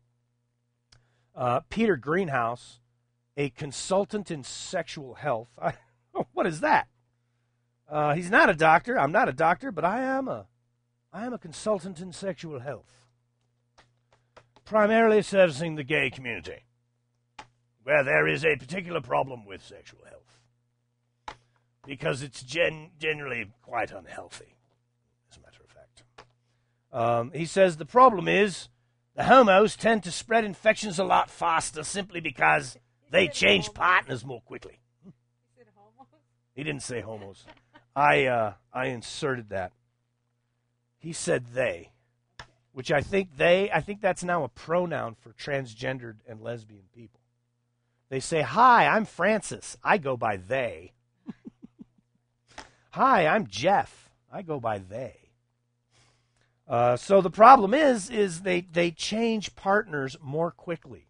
uh, Peter Greenhouse, a consultant in sexual health. I, what is that? Uh, he's not a doctor. I'm not a doctor, but I am a, I am a consultant in sexual health, primarily servicing the gay community. where there is a particular problem with sexual health. Because it's gen- generally quite unhealthy, as a matter of fact. Um, he says the problem is the homos tend to spread infections a lot faster simply because they change partners more quickly. He said homos? He didn't say homos. I uh, I inserted that. He said they, which I think they, I think that's now a pronoun for transgendered and lesbian people. They say, hi, I'm Francis. I go by they. Hi, I'm Jeff. I go by they. Uh, so the problem is, is they, they change partners more quickly.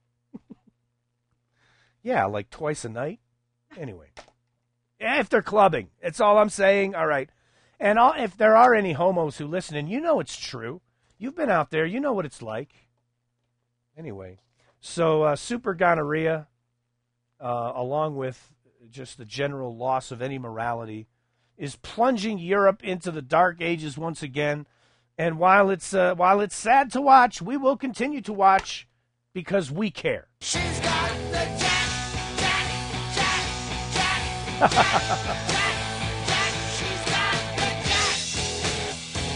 Yeah, like twice a night. Anyway. If they're clubbing. That's all I'm saying. All right. And all, if there are any homos who listen, and you know it's true. You've been out there. You know what it's like. Anyway. So uh, super gonorrhea, uh, along with just the general loss of any morality, is plunging Europe into the dark ages once again. And while it's uh, while it's sad to watch, we will continue to watch because we care. She's got the jack, jack, jack, jack, jack, jack, jack. She's got the jack.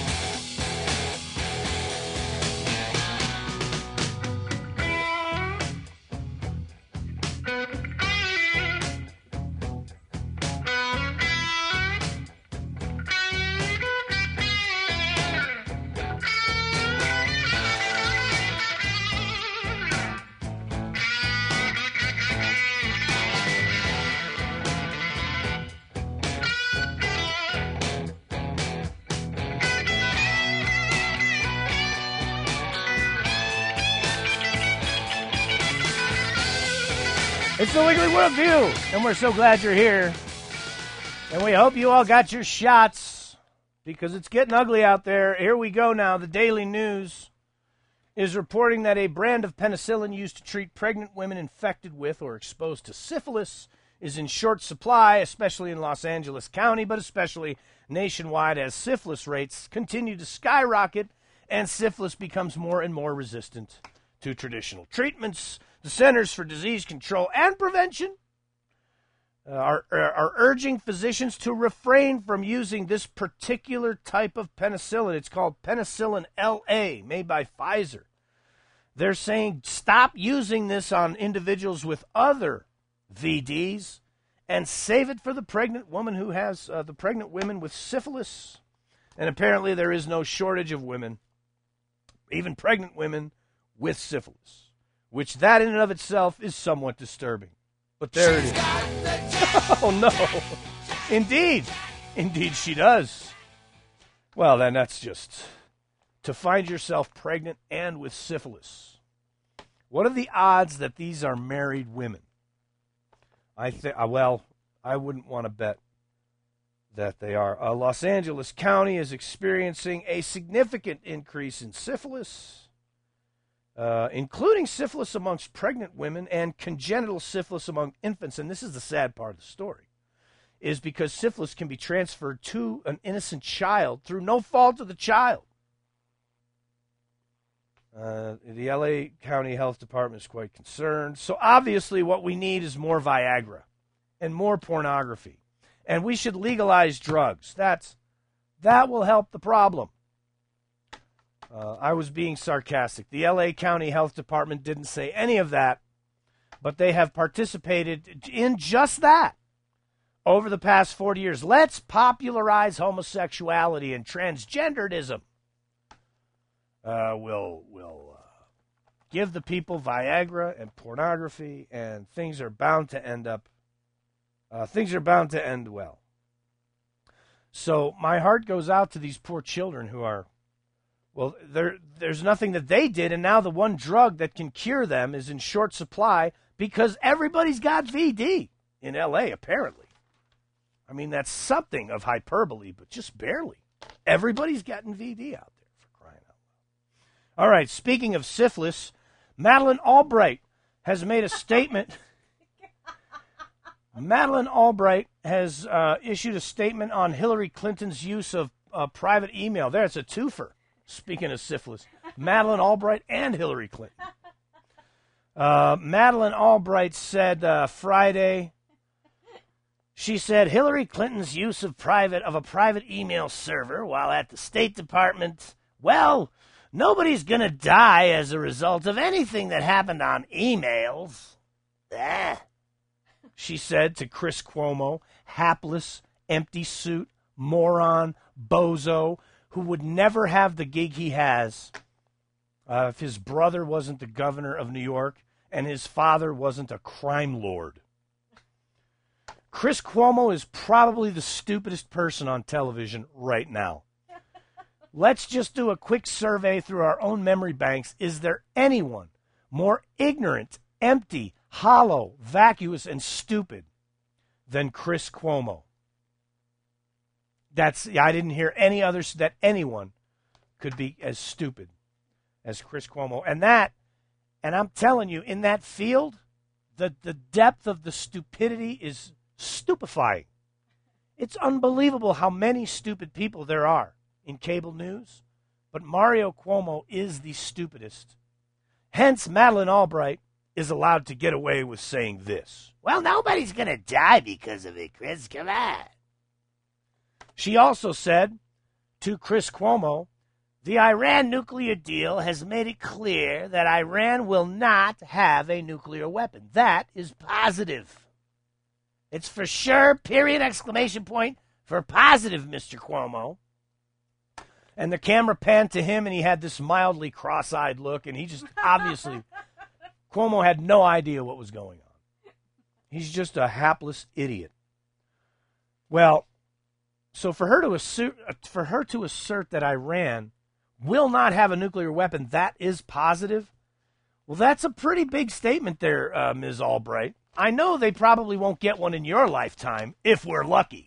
It's the Wiggly Worldview, and we're so glad you're here. And we hope you all got your shots, because it's getting ugly out there. Here we go now. The Daily News is reporting that a brand of penicillin used to treat pregnant women infected with or exposed to syphilis is in short supply, especially in Los Angeles County, but especially nationwide as syphilis rates continue to skyrocket and syphilis becomes more and more resistant to traditional treatments. The Centers for Disease Control and Prevention uh, are, are, are urging physicians to refrain from using this particular type of penicillin. It's called penicillin L A, made by Pfizer. They're saying stop using this on individuals with other V Ds and save it for the pregnant woman who has uh, the pregnant women with syphilis. And apparently there is no shortage of women, even pregnant women, with syphilis. Which that in and of itself is somewhat disturbing. But there it is. Oh, no. Indeed. Indeed she does. Well, then that's just to find yourself pregnant and with syphilis. What are the odds that these are married women? I think, well, I wouldn't want to bet that they are. Uh, Los Angeles County is experiencing a significant increase in syphilis. Uh, including syphilis amongst pregnant women and congenital syphilis among infants. And this is the sad part of the story, is because syphilis can be transferred to an innocent child through no fault of the child. Uh, the L A County Health Department is quite concerned. So obviously what we need is more Viagra and more pornography. And we should legalize drugs. That's, that will help the problem. Uh, I was being sarcastic. The L A County Health Department didn't say any of that, but they have participated in just that over the past forty years. Let's popularize homosexuality and transgenderism. Uh, we'll we'll uh, give the people Viagra and pornography, and things are bound to end up, uh, things are bound to end well. So my heart goes out to these poor children who are, well, there, there's nothing that they did, and now the one drug that can cure them is in short supply because everybody's got V D in L A, apparently. I mean, that's something of hyperbole, but just barely. Everybody's gotten V D out there, for crying out loud. All right, speaking of syphilis, Madeleine Albright has made a statement. Madeleine Albright has uh, issued a statement on Hillary Clinton's use of uh, private email. There, it's a twofer. Speaking of syphilis, Madeleine Albright and Hillary Clinton. Uh, Madeleine Albright said uh, Friday, she said Hillary Clinton's use of private of a private email server while at the State Department, well, nobody's going to die as a result of anything that happened on emails. Ah. She said to Chris Cuomo, hapless, empty suit, moron, bozo, who would never have the gig he has uh, if his brother wasn't the governor of New York and his father wasn't a crime lord. Chris Cuomo is probably the stupidest person on television right now. Let's just do a quick survey through our own memory banks. Is there anyone more ignorant, empty, hollow, vacuous, and stupid than Chris Cuomo? That's I didn't hear any others that anyone could be as stupid as Chris Cuomo. And that, and I'm telling you, in that field, the, the depth of the stupidity is stupefying. It's unbelievable how many stupid people there are in cable news. But Mario Cuomo is the stupidest. Hence, Madeleine Albright is allowed to get away with saying this. Well, nobody's going to die because of it, Chris. Come on. She also said to Chris Cuomo, the Iran nuclear deal has made it clear that Iran will not have a nuclear weapon. That is positive. It's for sure, period, exclamation point, for positive, Mister Cuomo. And the camera panned to him, and he had this mildly cross-eyed look, and he just obviously, Cuomo had no idea what was going on. He's just a hapless idiot. Well, so for her to assert, for her to assert that Iran will not have a nuclear weapon, that is positive. Well, that's a pretty big statement there, uh, Miz Albright. I know they probably won't get one in your lifetime, if we're lucky.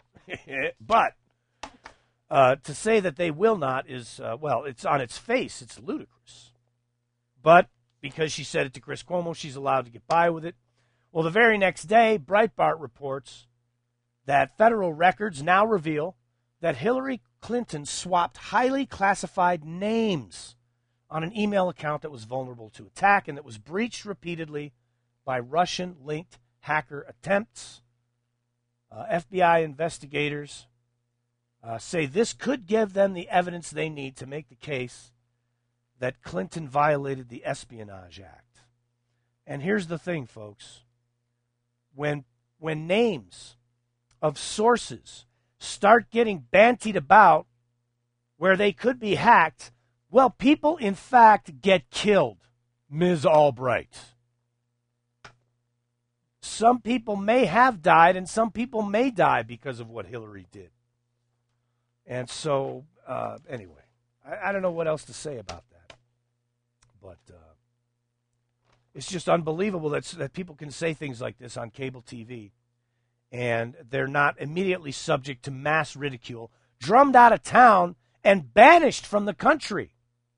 But uh, to say that they will not is, uh, well, it's on its face. It's ludicrous. But because she said it to Chris Cuomo, she's allowed to get by with it. Well, the very next day, Breitbart reports that federal records now reveal that Hillary Clinton swapped highly classified names on an email account that was vulnerable to attack and that was breached repeatedly by Russian-linked hacker attempts. Uh, F B I investigators uh, say this could give them the evidence they need to make the case that Clinton violated the Espionage Act. And here's the thing, folks. When, when names of sources start getting bantied about where they could be hacked, well, people, in fact, get killed, Miz Albright. Some people may have died, and some people may die because of what Hillary did. And so, uh, anyway, I, I don't know what else to say about that. But uh, it's just unbelievable that, that people can say things like this on cable T V, and they're not immediately subject to mass ridicule, drummed out of town, and banished from the country.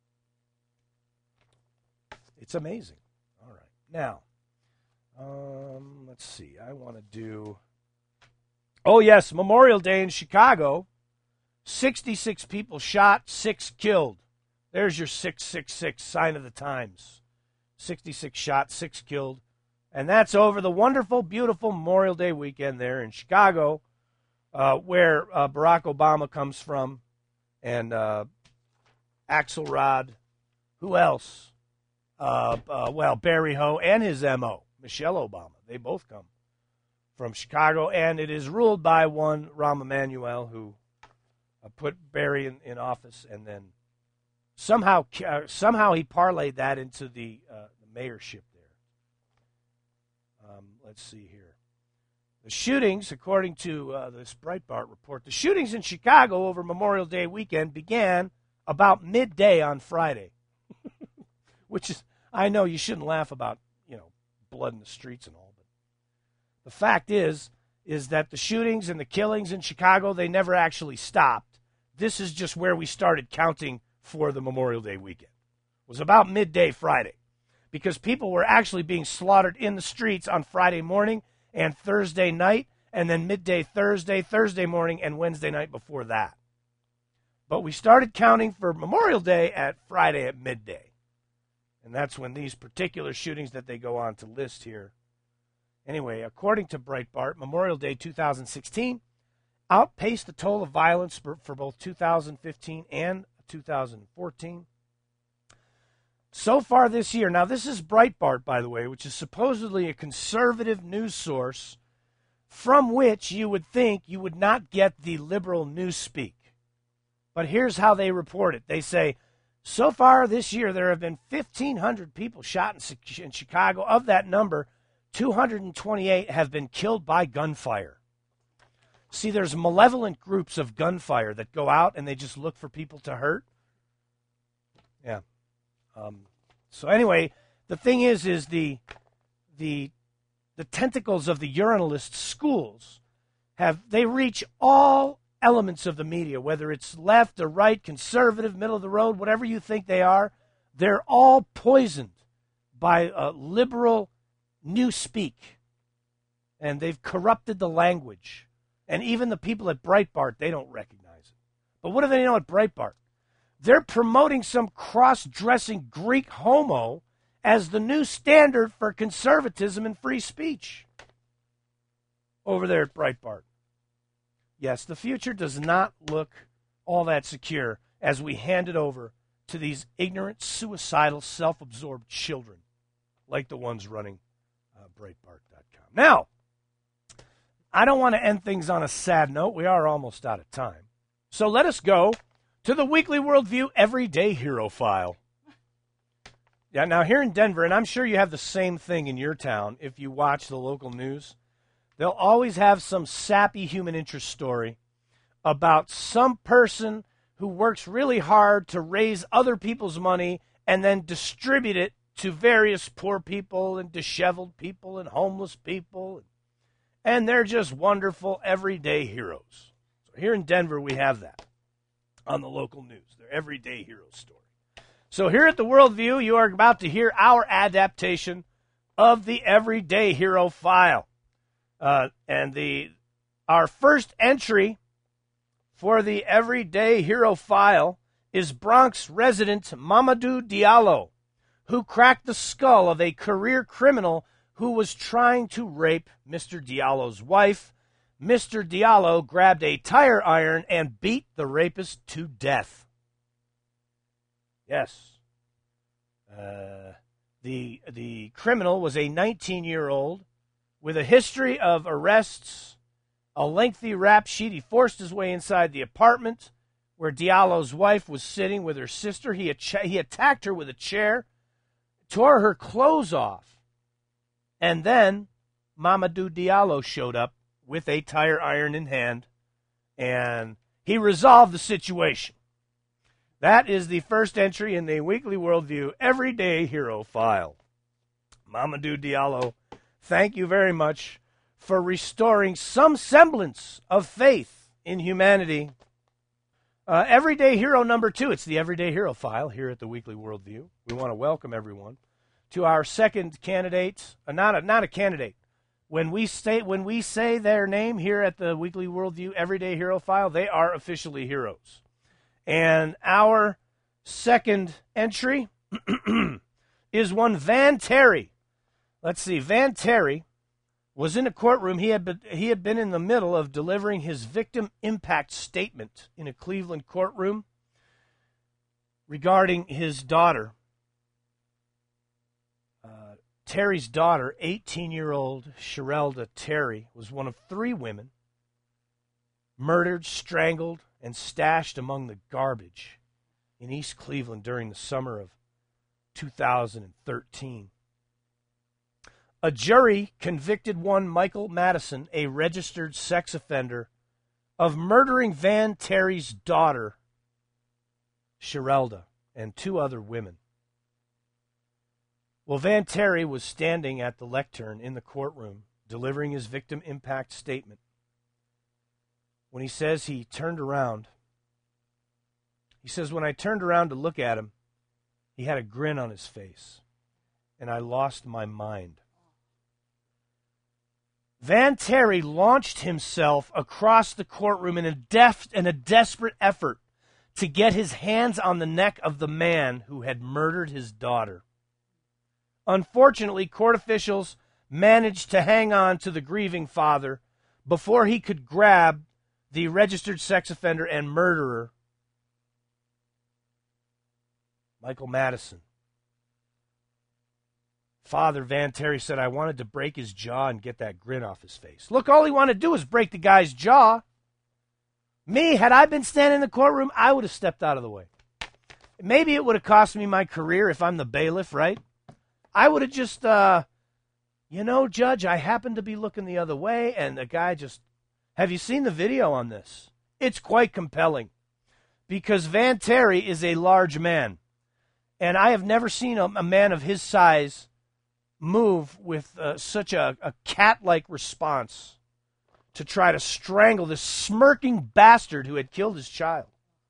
It's amazing. All right. Now, um, let's see. I want to do... Oh, yes, Memorial Day in Chicago. sixty-six people shot, six killed. There's your six six six sign of the times. sixty-six shot, six killed. And that's over the wonderful, beautiful Memorial Day weekend there in Chicago, uh, where uh, Barack Obama comes from, and uh, Axelrod. Who else? Uh, uh, well, Barry Ho and his M O, Michelle Obama. They both come from Chicago, and it is ruled by one Rahm Emanuel, who uh, put Barry in, in office, and then somehow uh, somehow he parlayed that into the, uh, the mayorship. Um, let's see here. The shootings, according to uh, this Breitbart report, the shootings in Chicago over Memorial Day weekend began about midday on Friday. Which is, I know you shouldn't laugh about, you know, blood in the streets and all, but the fact is, is that the shootings and the killings in Chicago, they never actually stopped. This is just where we started counting for the Memorial Day weekend. It was about midday Friday, because people were actually being slaughtered in the streets on Friday morning and Thursday night, and then midday Thursday, Thursday morning, and Wednesday night before that. But we started counting for Memorial Day at Friday at midday. And that's when these particular shootings that they go on to list here. Anyway, according to Breitbart, Memorial Day two thousand sixteen outpaced the toll of violence for, for both two thousand fifteen and two thousand fourteen. So far this year, now this is Breitbart, by the way, which is supposedly a conservative news source from which you would think you would not get the liberal newspeak. But here's how they report it. They say, so far this year, there have been fifteen hundred people shot in, in Chicago. Of that number, two hundred twenty-eight have been killed by gunfire. See, there's malevolent groups of gunfire that go out and they just look for people to hurt. Yeah. Um, so anyway, the thing is, is the the the tentacles of the urinalist schools have they reach all elements of the media, whether it's left or right, conservative, middle of the road, whatever you think they are. They're all poisoned by a liberal newspeak, and they've corrupted the language. And even the people at Breitbart, they don't recognize it. But what do they know at Breitbart? They're promoting some cross-dressing Greek homo as the new standard for conservatism and free speech over there at Breitbart. Yes, the future does not look all that secure as we hand it over to these ignorant, suicidal, self-absorbed children like the ones running uh, Breitbart dot com. Now, I don't want to end things on a sad note. We are almost out of time. So let us go to the Weekly Worldview Everyday Hero File. Yeah, now here in Denver, and I'm sure you have the same thing in your town if you watch the local news, they'll always have some sappy human interest story about some person who works really hard to raise other people's money and then distribute it to various poor people and disheveled people and homeless people. And they're just wonderful everyday heroes. So here in Denver, we have that on the local news, their everyday hero story. So here at the Worldview, you are about to hear our adaptation of the Everyday Hero File. Uh, and the our first entry for the Everyday Hero File is Bronx resident Mamadou Diallo, who cracked the skull of a career criminal who was trying to rape Mister Diallo's wife. Mister Diallo grabbed a tire iron and beat the rapist to death. Yes. Uh, the, the criminal was a nineteen-year-old with a history of arrests, a lengthy rap sheet. He forced his way inside the apartment where Diallo's wife was sitting with her sister. He, ach- he attacked her with a chair, tore her clothes off, and then Mamadou Diallo showed up with a tire iron in hand, and he resolved the situation. That is the first entry in the Weekly Worldview Everyday Hero File. Mamadou Diallo, thank you very much for restoring some semblance of faith in humanity. Uh, Everyday Hero number two, it's the Everyday Hero File here at the Weekly Worldview. We want to welcome everyone to our second candidate, uh, not a not a candidate. When we say when we say their name here at the Weekly Worldview Everyday Hero File, they are officially heroes. And our second entry is one Van Terry. Let's see, Van Terry was in a courtroom. He had been, he had been in the middle of delivering his victim impact statement in a Cleveland courtroom regarding his daughter. Uh, Terry's daughter, eighteen-year-old Sherelda Terry, was one of three women murdered, strangled, and stashed among the garbage in East Cleveland during the summer of two thousand thirteen. A jury convicted one Michael Madison, a registered sex offender, of murdering Van Terry's daughter, Sherelda, and two other women. Well, Van Terry was standing at the lectern in the courtroom delivering his victim impact statement when he says he turned around. He says, when I turned around to look at him, he had a grin on his face, and I lost my mind. Van Terry launched himself across the courtroom in a, deft, in a desperate effort to get his hands on the neck of the man who had murdered his daughter. Unfortunately, court officials managed to hang on to the grieving father before he could grab the registered sex offender and murderer, Michael Madison. Father Van Terry said, I wanted to break his jaw and get that grin off his face. Look, all he wanted to do was break the guy's jaw. Me, had I been standing in the courtroom, I would have stepped out of the way. Maybe it would have cost me my career if I'm the bailiff, right? I would have just, uh, you know, Judge, I happened to be looking the other way, and the guy just... Have you seen the video on this? It's quite compelling, because Van Terry is a large man, and I have never seen a, a man of his size move with uh, such a, a cat-like response to try to strangle this smirking bastard who had killed his child.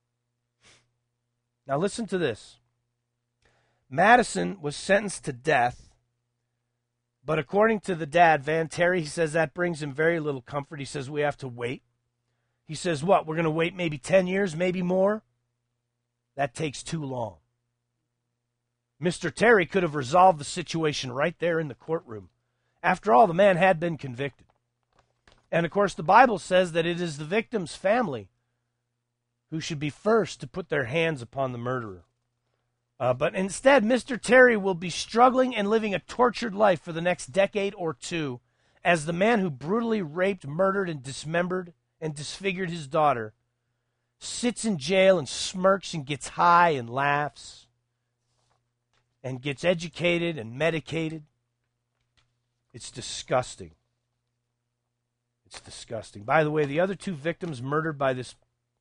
Now listen to this. Madison was sentenced to death, but according to the dad, Van Terry, he says that brings him very little comfort. He says we have to wait. He says, what, we're going to wait maybe ten years, maybe more? That takes too long. Mister Terry could have resolved the situation right there in the courtroom. After all, the man had been convicted. And, of course, the Bible says that it is the victim's family who should be first to put their hands upon the murderer. Uh, but instead, Mister Terry will be struggling and living a tortured life for the next decade or two as the man who brutally raped, murdered, and dismembered and disfigured his daughter sits in jail and smirks and gets high and laughs and gets educated and medicated. It's disgusting. It's disgusting. By the way, the other two victims murdered by this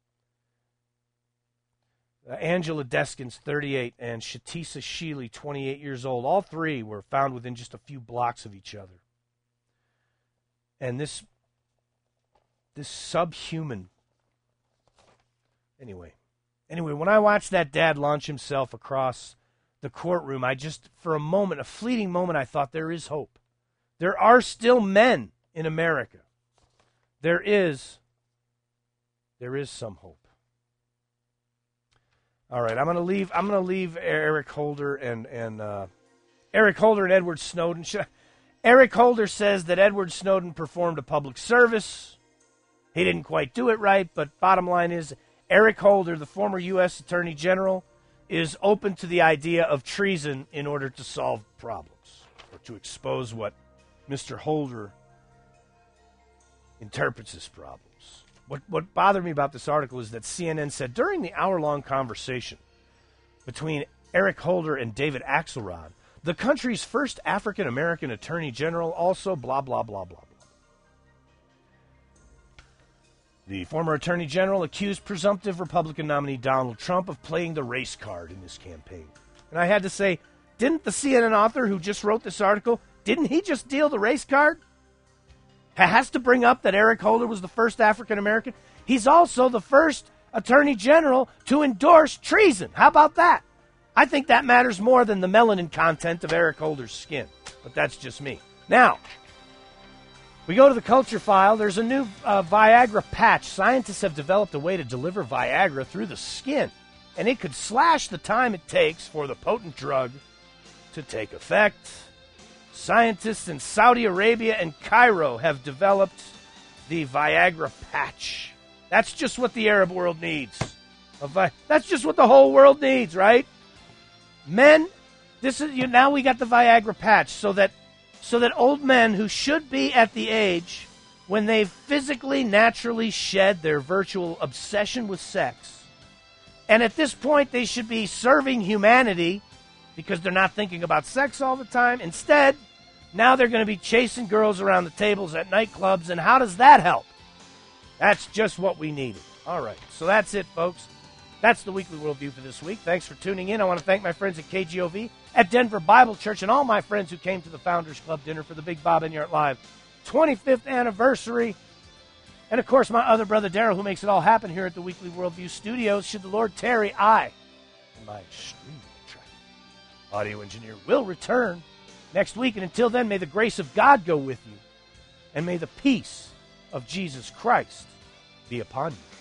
uh, Angela Deskins, thirty-eight, and Shatisa Sheely, twenty-eight years old, all three were found within just a few blocks of each other. And this, this subhuman, anyway, anyway, when I watched that dad launch himself across the courtroom, I just, for a moment, a fleeting moment, I thought there is hope. There are still men in America. There is, there is some hope. All right, I'm going to leave. I'm going to leave Eric Holder and and uh, Eric Holder and Edward Snowden. Should I, Eric Holder says that Edward Snowden performed a public service. He didn't quite do it right, but bottom line is, Eric Holder, the former U S Attorney General, is open to the idea of treason in order to solve problems or to expose what Mister Holder interprets as problems. What what bothered me about this article is that C N N said during the hour-long conversation between Eric Holder and David Axelrod, the country's first African-American Attorney General, also blah, blah, blah, blah, blah. The former Attorney General accused presumptive Republican nominee Donald Trump of playing the race card in this campaign. And I had to say, didn't the C N N author who just wrote this article, didn't he just deal the race card? Has to bring up that Eric Holder was the first African-American. He's also the first Attorney General to endorse treason. How about that? I think that matters more than the melanin content of Eric Holder's skin. But that's just me. Now, we go to the culture file. There's a new uh, Viagra patch. Scientists have developed a way to deliver Viagra through the skin, and it could slash the time it takes for the potent drug to take effect. Scientists in Saudi Arabia and Cairo have developed the Viagra patch. That's just what the Arab world needs. A vi- That's just what the whole world needs, right? Men, this is you. Now we got the Viagra patch, so that so that old men who should be at the age when they physically, naturally shed their virtual obsession with sex, and at this point they should be serving humanity because they're not thinking about sex all the time. Instead, now they're going to be chasing girls around the tables at nightclubs, and how does that help? That's just what we needed. All right, so that's it, folks. That's the Weekly Worldview for this week. Thanks for tuning in. I want to thank my friends at K G O V, at Denver Bible Church, and all my friends who came to the Founders Club dinner for the Big Bob Enyart Live twenty-fifth anniversary. And, of course, my other brother, Daryl, who makes it all happen here at the Weekly Worldview studios. Should the Lord tarry, I and my extremely attractive audio engineer will return next week. And until then, may the grace of God go with you, and may the peace of Jesus Christ be upon you.